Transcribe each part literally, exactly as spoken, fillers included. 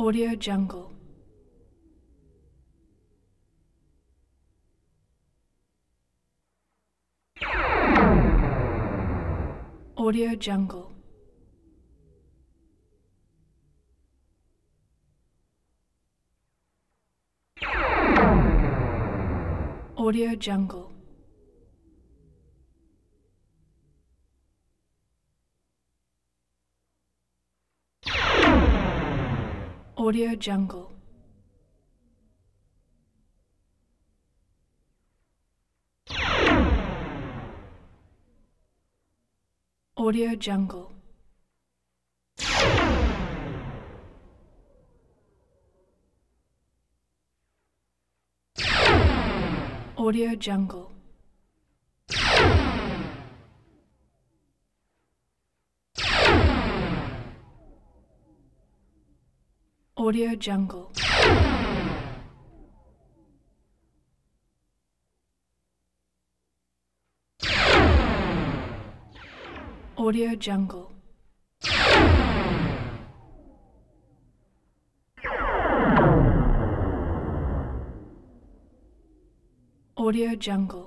Audio Jungle. Audio Jungle. Audio Jungle. Audio Jungle. Audio Jungle. Audio Jungle. Audio Jungle. Audio Jungle. Audio Jungle.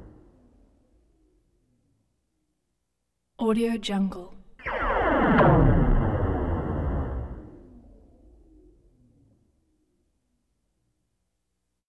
Audio Jungle.